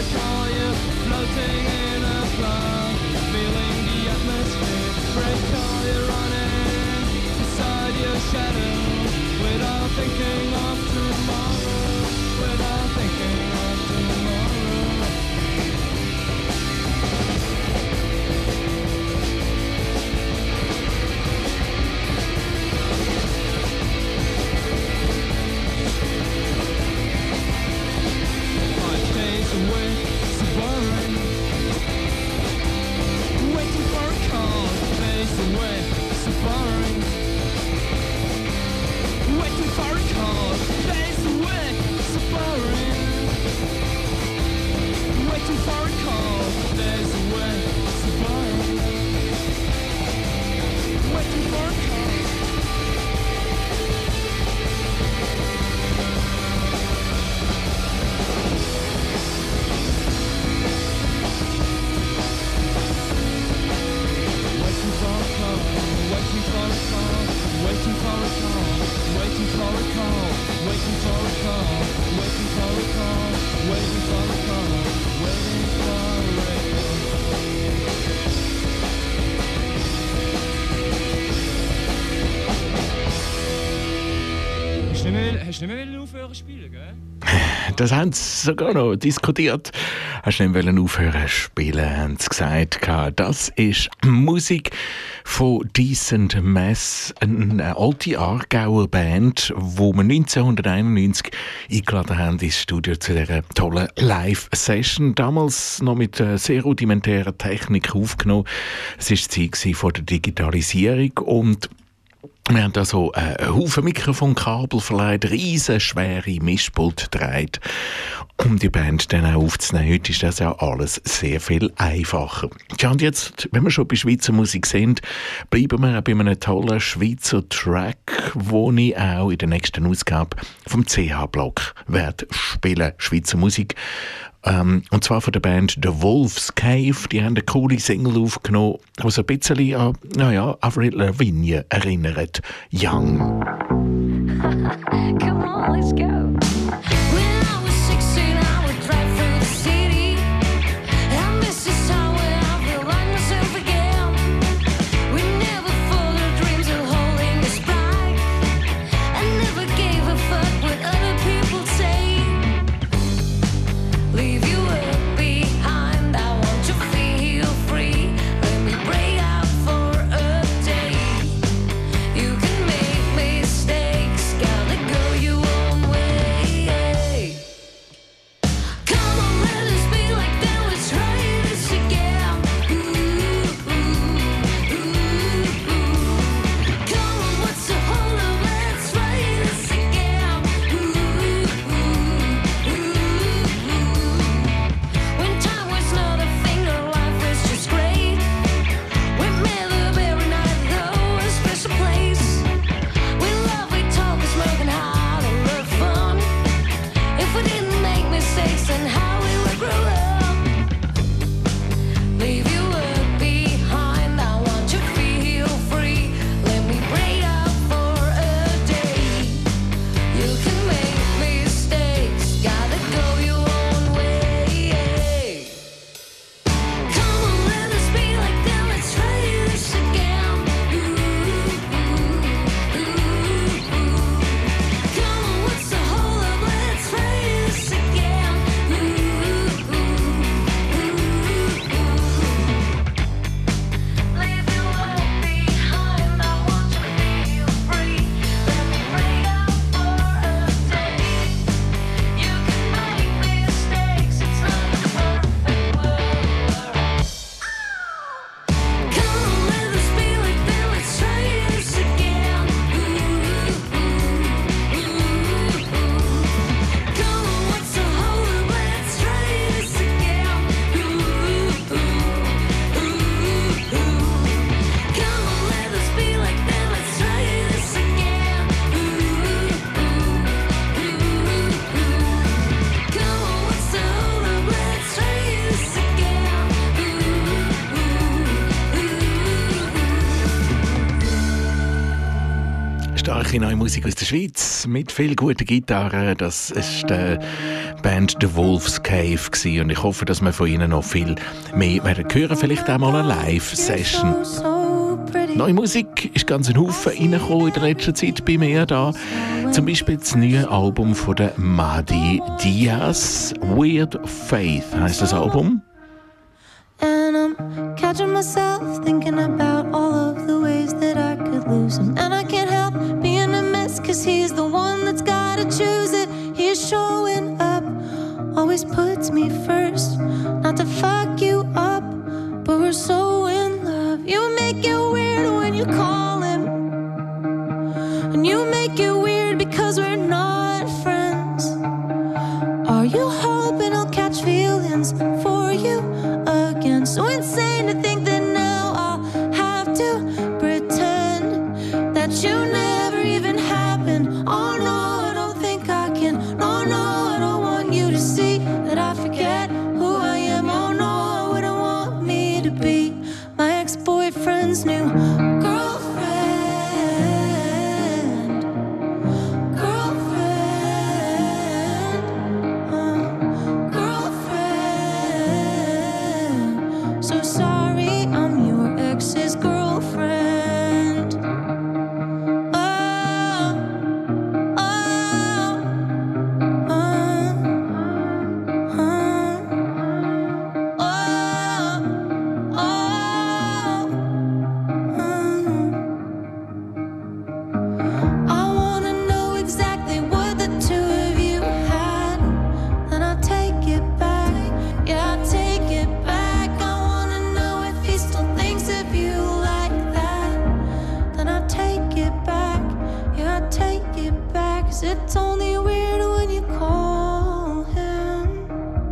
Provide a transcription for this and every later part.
recall you floating in a cloud, feeling the atmosphere. Recall you running beside your shadow, without thinking of tomorrow, without thinking of tomorrow. Away, so boring. Waiting for a call, face away, so boring. Waiting for a call, face away, so boring. Waiting for a call, face away, so boring. Waiting for a call. Waiting for a call, waiting for a call, waiting for a call, waiting for a call, waiting for a call, waiting for a call, waiting for a Hast du nicht mehr aufhören zu spielen, gell? Das haben sie sogar noch diskutiert. Hast du nicht aufhören zu spielen, haben sie gesagt. Das ist Musik von Decent Mess, eine alte Aargauer Band, die wir 1991 eingeladen haben ins Studio zu dieser tollen Live-Session. Damals noch mit sehr rudimentärer Technik aufgenommen. Es war die Zeit vor der Digitalisierung und wir haben da so einen Haufen Mikrofonkabel verleiht, riesenschwere Mischpult gedreht, um die Band dann auch aufzunehmen. Heute ist das ja alles sehr viel einfacher. Ja, und jetzt, wenn wir schon bei Schweizer Musik sind, bleiben wir auch bei einem tollen Schweizer Track, den ich auch in der nächsten Ausgabe vom CH-Block werde spielen. Schweizer Musik. Und zwar von der Band The Wolf's Cave. Die haben eine coole Single aufgenommen, die so ein bisschen an, Avril Lavigne erinnert. Young. Come on, let's go. When I was 16, I would drive through the city. I miss this time when I feel like myself again. We never followed dreams of holding us back. I never gave a fuck what other people say. Leave you up behind, I want to feel free. Let me break out for a day. You can make mistakes, gotta go your own way. herrliche neue Musik aus der Schweiz mit viel guter Gitarre. Das ist die Band The Wolf's Cave gewesen. Und ich hoffe, dass wir von ihnen noch viel mehr werden hören. Vielleicht auch mal eine Live-Session. Neue Musik ist ganz ein Haufen reingekommen in der letzten Zeit bei mir da. Zum Beispiel das neue Album von der Madi Diaz. Weird Faith heisst das Album. And I'm catching myself thinking about all of the ways that I could lose him. And I can't help being a mess, cause he's the one that's gotta choose it. He's showing up, always puts me first. Not to fuck you up, but we're so in love. You make it weird when you call him, and you make it weird because we're not friends. Are you hoping I'll catch feelings for you again? So insane to think that now I'll have to pretend that you never even happened. Oh no, I don't think I can. No, no, I don't want you to see that I forget who I am. Oh no, I wouldn't want me to be my ex-boyfriend's new girlfriend. So sorry, I'm your ex's girlfriend. Oh, oh, I wanna know exactly what the two of you had, then I'll take it back. Yeah, I'll take it back. I wanna know if he still thinks of you like that, then I'll take it back. Yeah, I'll take it back. 'Cause it's only weird when you call him.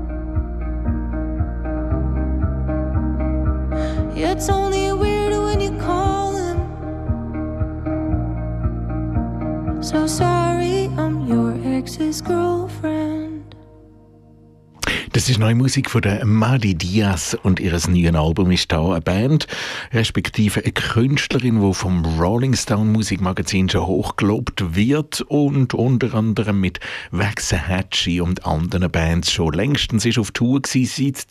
Yeah, it's only weird when you call him. So sorry, I'm your ex's girlfriend. Das ist neue Musik von der Madi Diaz und ihres neuen Album ist da eine Band, respektive eine Künstlerin, die vom Rolling Stone Musikmagazin schon hochgelobt wird und unter anderem mit Waxahachie und anderen Bands schon längstens ist auf Tour gewesen. Seit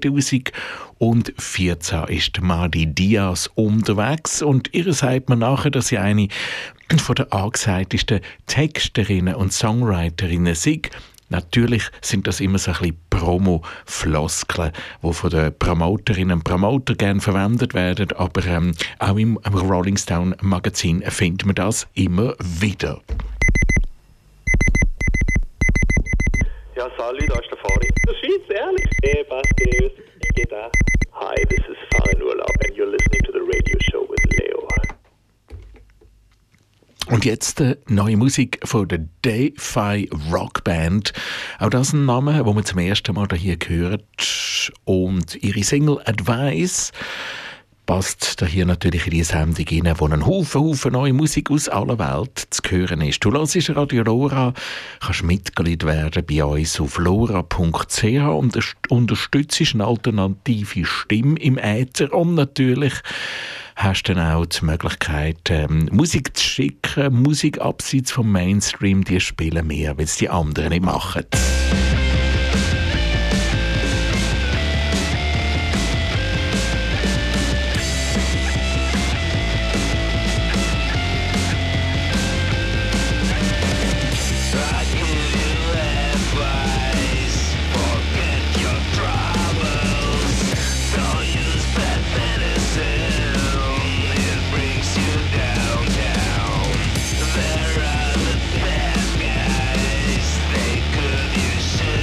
2014 ist Madi Diaz unterwegs und ihr sagt man nachher, dass sie eine von der angesagtesten Texterinnen und Songwriterinnen sei. Natürlich sind das immer so ein bisschen Promo-Floskeln, die von den Promoterinnen und Promotern gerne verwendet werden, aber auch im Rolling Stone Magazin findet man das immer wieder. Ja, Sally, da ist der Fari. Der Schweiz, ehrlich? Hey, Basti, wie geht das? Hi, this is Farin Urlaub and you're listening to the radio show with Leo. Und jetzt neue Musik von der Defy Rock Band. Auch das ist ein Name, den man zum ersten Mal hier hört. Und ihre Single Advice passt da hier natürlich in die Sendung rein, wo ein Haufen neue Musik aus aller Welt zu hören ist. Du hörst Radio Lora, kannst Mitglied werden bei uns auf lora.ch und unterstützt eine alternative Stimme im Äther und natürlich hast du dann auch die Möglichkeit, Musik zu schicken, Musik abseits vom Mainstream, die spielen mehr, weil es die anderen nicht machen. There are the bad guys, they could use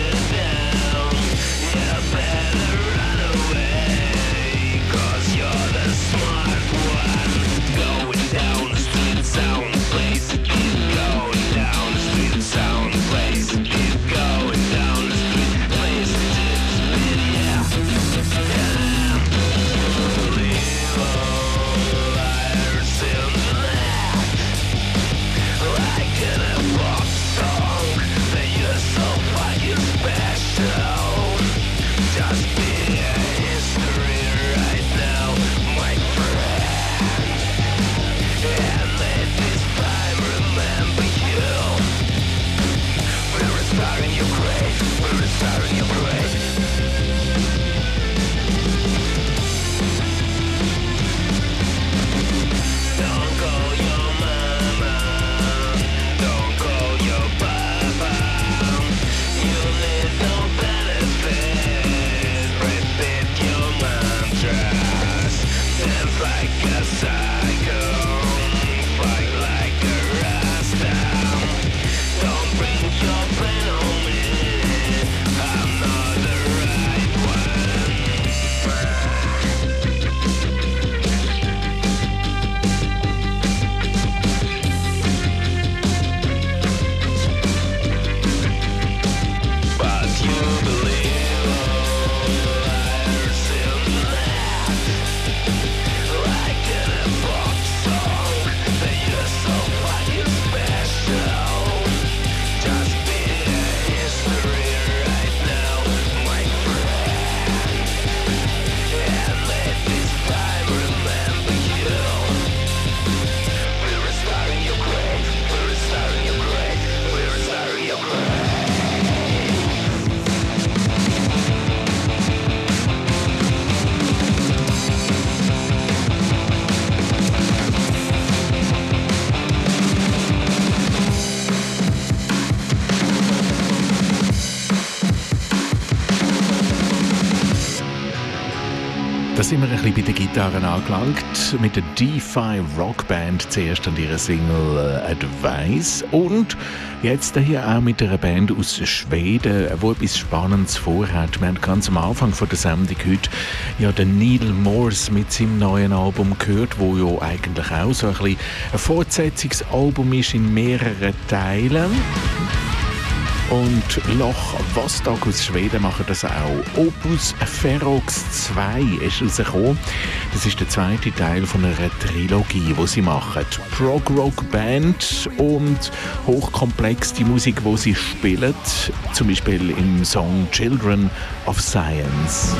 Da sind wir ein bisschen bei den Gitarren angelangt. Mit der DeFi Rockband zuerst an ihrer Single Advice. Und jetzt hier auch mit einer Band aus Schweden, die etwas Spannendes vorhat. Wir haben ganz am Anfang von der Sendung heute ja den Neil Morse mit seinem neuen Album gehört, wo ja eigentlich auch so ein bisschen ein Fortsetzungsalbum ist in mehreren Teilen. Und Loch Vostok aus Schweden machen das auch. Opus Ferox 2 ist rausgekommen. Das ist der zweite Teil von einer Trilogie, die sie machen. Prog-Rock-Band und hochkomplex die Musik, die sie spielen. Zum Beispiel im Song Children of Science.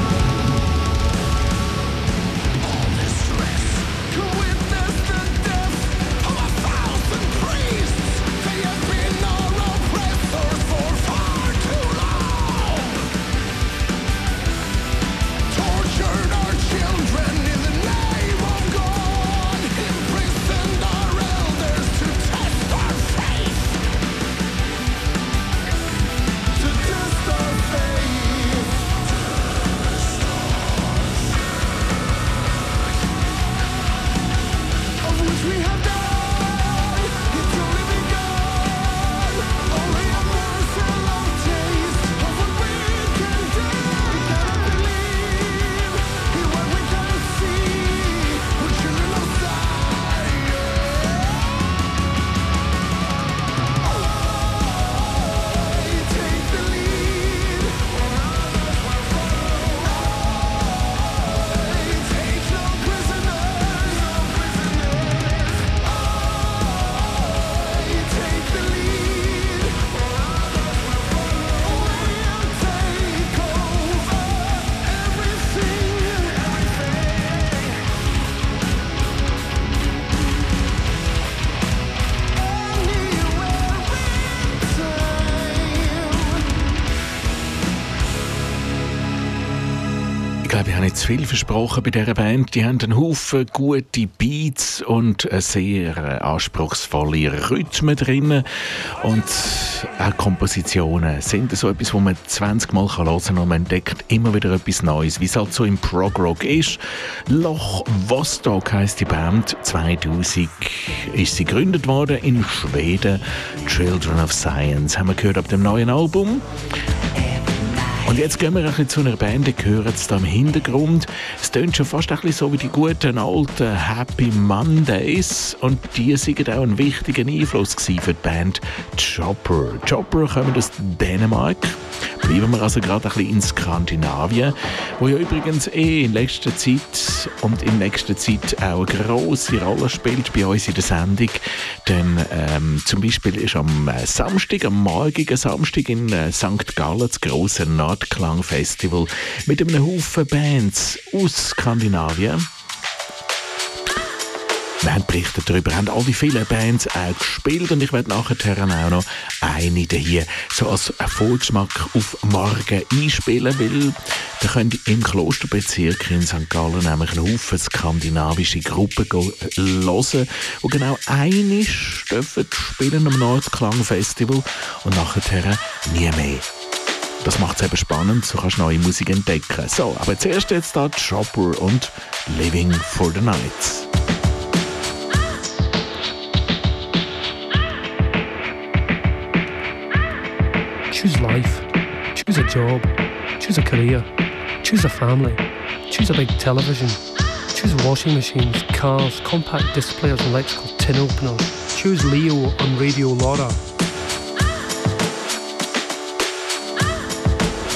Ich habe nicht zu viel versprochen bei dieser Band. Die haben einen Haufen gute Beats und sehr anspruchsvolle Rhythmen drin. Und auch Kompositionen sind so etwas, wo man 20 Mal hören kann und man entdeckt immer wieder etwas Neues, wie es halt so im Prog-Rock ist. Loch Vostok heisst die Band. 2000 ist sie gegründet worden in Schweden. Children of Science haben wir gehört ab dem neuen Album. Und jetzt gehen wir ein bisschen zu einer Band, die hören es da im Hintergrund. Es tönt schon fast ein bisschen so wie die guten alten Happy Mondays. Und die sind auch ein wichtiger Einfluss für die Band Chopper. Chopper kommen aus Dänemark. Bleiben wir also gerade ein bisschen in Skandinavien, wo ja übrigens in letzter Zeit und in nächster Zeit auch eine grosse Rolle spielt bei uns in der Sendung. Denn zum Beispiel ist am Samstag, am morgigen Samstag in St. Gallen das grosse Nordklang-Festival mit einem Haufen Bands aus Skandinavien. Wir haben berichtet darüber, haben all die vielen Bands auch gespielt und ich werde nachher auch noch eine hier so als Vorgeschmack auf morgen einspielen, weil da könnt ihr im Klosterbezirk in St. Gallen nämlich einen Haufen skandinavische Gruppen hören, die genau einmal dürfen spielen am Nordklang-Festival und nachher nie mehr. Das macht es eben spannend, so kannst du neue Musik entdecken. So, aber zuerst jetzt da Chopper und Living for the Night. Choose life, choose a job, choose a career, choose a family, choose a big television, choose washing machines, cars, compact disc players and electrical tin openers. Choose Leo on Radio Laura.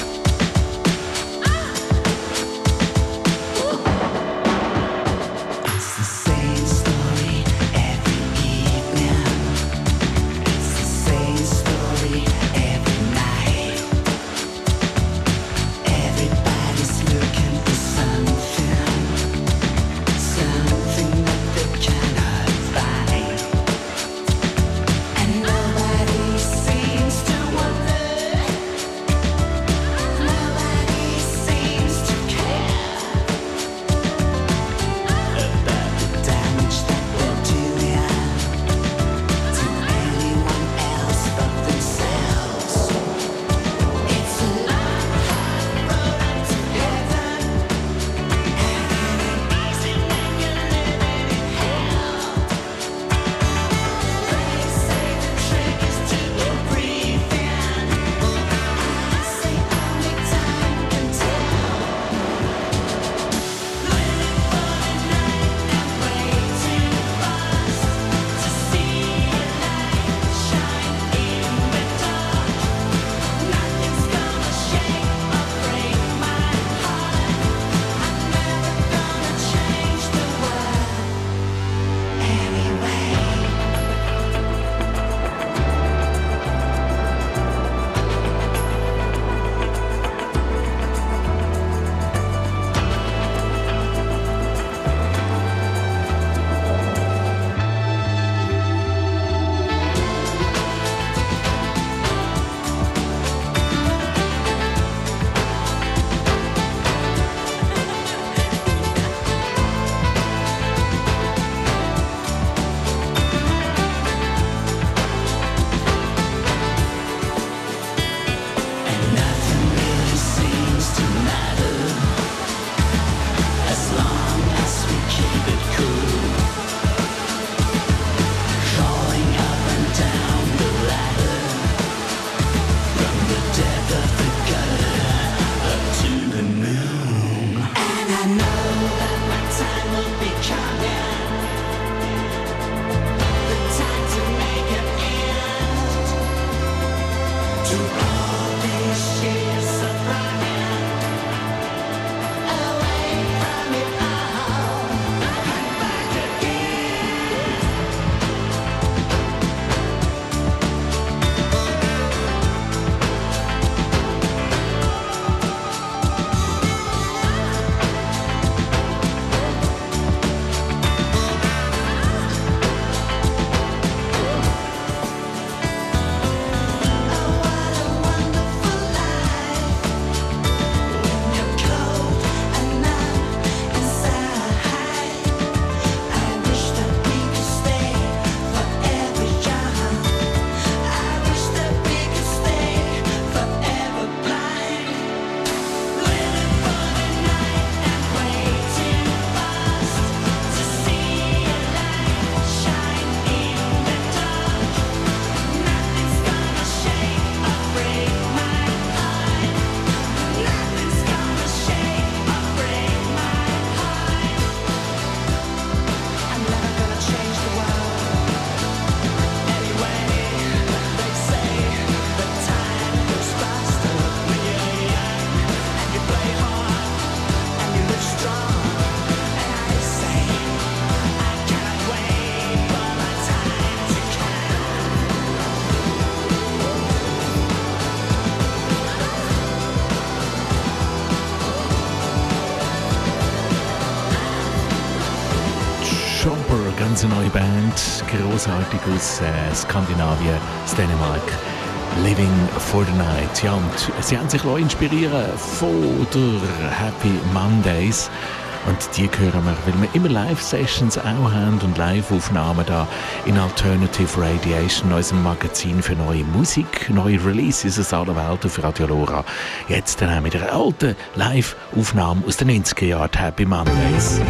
ganz eine neue Band, großartig aus Skandinavien, aus Dänemark. Living for the Night. Ja, und sie haben sich inspirieren von der Happy Mondays. Und die hören wir, weil wir immer Live-Sessions auch haben und Live-Aufnahmen da in Alternative Radiation, unserem Magazin für neue Musik, neue Releases aus aller Welt auf Radio Lora. Jetzt dann auch mit einer alten Live-Aufnahme aus den 90er Jahren, Happy Mondays.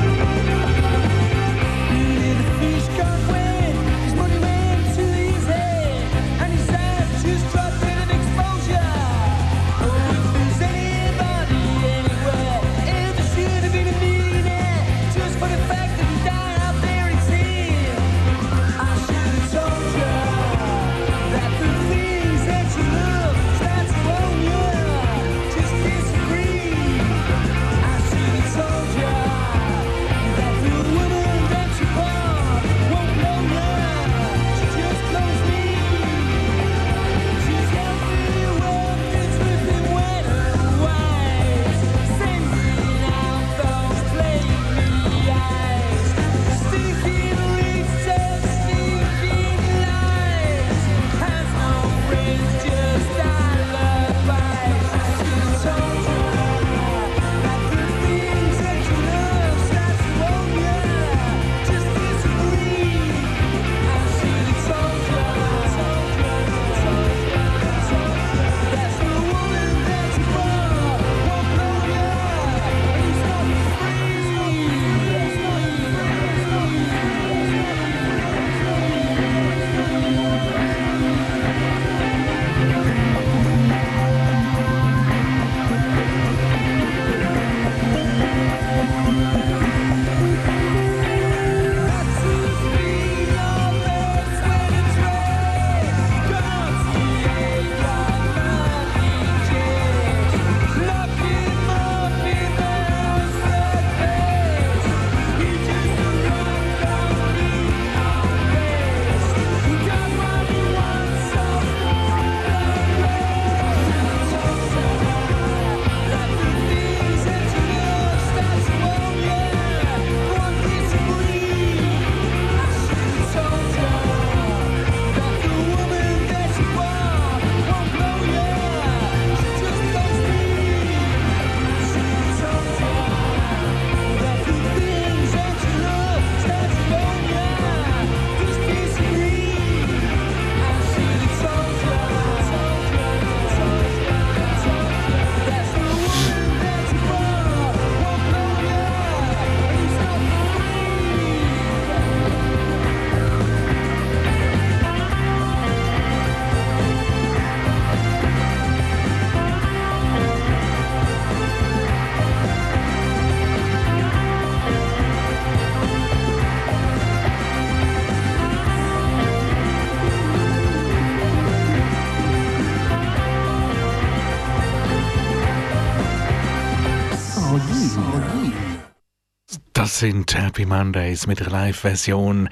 Das sind Happy Mondays mit der Live-Version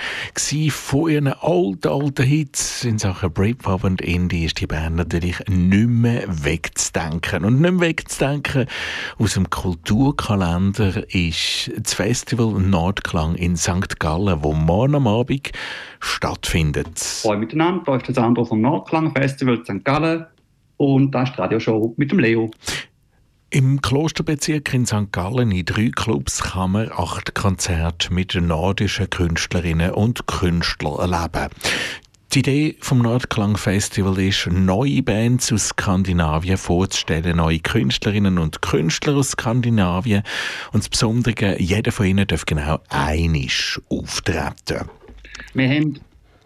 von ihren alten Hits in Sachen Britpop und Indie. Ist die Band natürlich nicht mehr wegzudenken. Und nicht mehr wegzudenken aus dem Kulturkalender ist das Festival Nordklang in St. Gallen, wo morgen am Abend stattfindet. Hallo miteinander, da ist das Sandro vom Nordklang Festival St. Gallen und das ist die Radioshow mit dem Leo. Im Klosterbezirk in St. Gallen in 3 Clubs kann man 8 Konzerte mit nordischen Künstlerinnen und Künstlern erleben. Die Idee vom Nordklang Festival ist, neue Bands aus Skandinavien vorzustellen, neue Künstlerinnen und Künstler aus Skandinavien. Und das Besondere, jeder von ihnen darf genau einmal auftreten. Wir haben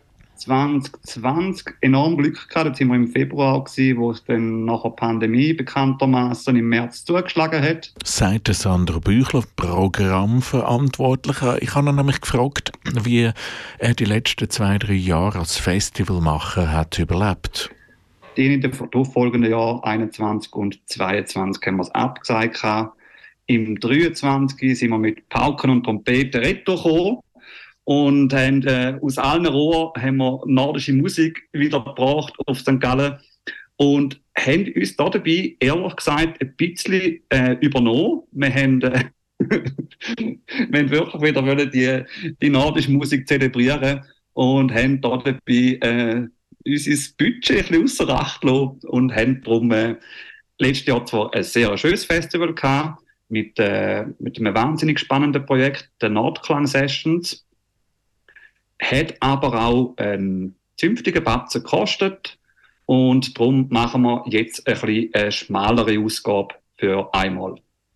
2020 enorm Glück gehabt. Jetzt waren wir im Februar, wo es dann nach der Pandemie bekanntermaßen im März zugeschlagen hat. Sagt Sandro Büchler, Programmverantwortlicher. Ich habe ihn nämlich gefragt, wie er die letzten 2-3 Jahre als Festivalmacher hat überlebt. In den folgenden Jahren 21 und 22 haben wir es abgesagt. Im 23 sind wir mit Pauken und Trompeten retour gekommen. Und haben, aus allen Rohren haben wir nordische Musik wieder gebracht auf St. Gallen und haben uns dabei, ehrlich gesagt, ein bisschen übernommen. Wir haben Wir haben wirklich wieder wollen die nordische Musik zelebrieren und haben da dabei unser Budget ein bisschen ausser Acht gelassen und haben darum letztes Jahr zwar ein sehr schönes Festival gehabt, mit einem wahnsinnig spannenden Projekt, den Nordklang Sessions, hat aber auch einen zünftigen Batzen gekostet und darum machen wir jetzt ein bisschen eine schmalere Ausgabe für einmal.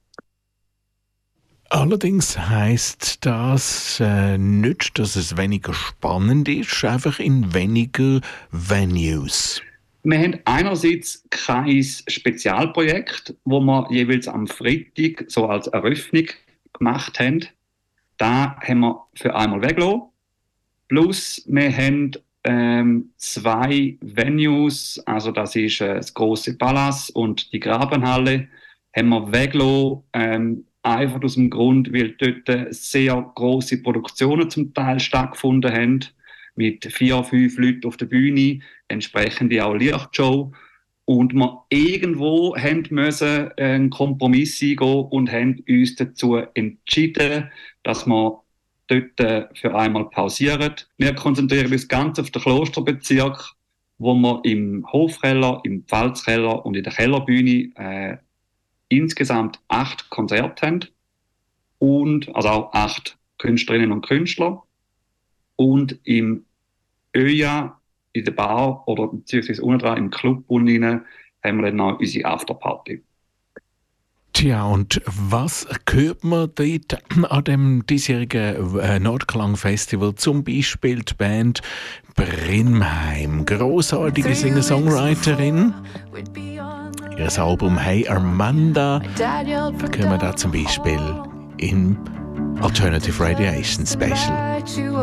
Allerdings heisst das nicht, dass es weniger spannend ist, einfach in weniger Venues. Wir haben einerseits kein Spezialprojekt, wo wir jeweils am Freitag so als Eröffnung gemacht haben. Da haben wir für einmal weggelassen. Plus, wir haben 2 Venues, also das ist das grosse Palace und die Grabenhalle, haben wir weggelassen, einfach aus dem Grund, weil dort sehr grosse Produktionen zum Teil stattgefunden haben, mit 4, 5 Leuten auf der Bühne, entsprechend auch Lichtshow. Und wir irgendwo haben müssen einen Kompromiss eingehen und haben uns dazu entschieden, dass wir dort für einmal pausieren. Wir konzentrieren uns ganz auf den Klosterbezirk, wo wir im Hofkeller, im Pfalzkeller und in der Kellerbühne insgesamt 8 Konzerte haben. Und, also auch 8 Künstlerinnen und Künstler. Und im ÖJA, in der Bar oder beziehungsweise unten dran im Club unten rein, haben wir dann noch unsere Afterparty. Tja, und was hört man dort an dem diesjährigen Nordklang-Festival? Zum Beispiel die Band Brimheim, grossartige Singer-Songwriterin. Ihr Album Hey Armanda hören wir da zum Beispiel im Alternative Radiation Special.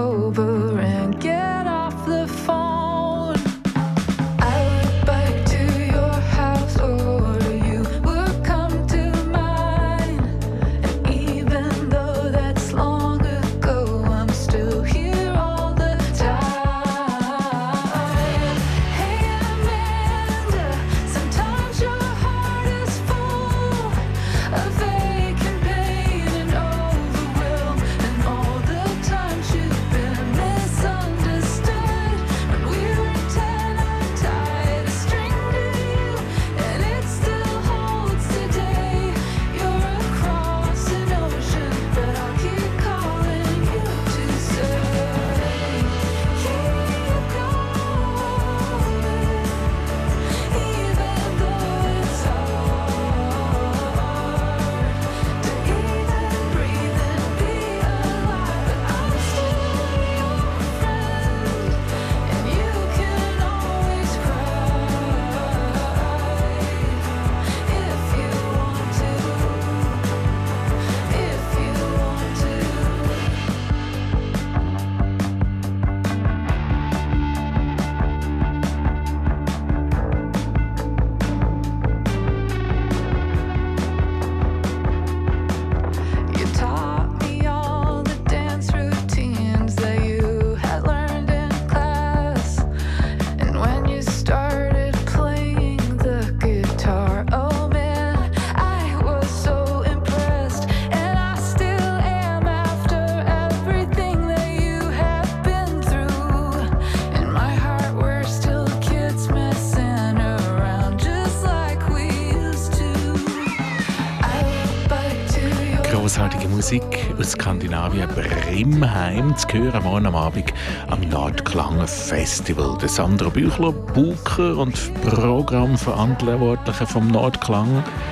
Grossartige Musik aus Skandinavien, Brimheim, zu hören morgen am Abend am Nordklang Festival. Der Sandra Büchler, Booker und Programmverantwortliche vom Nordklang,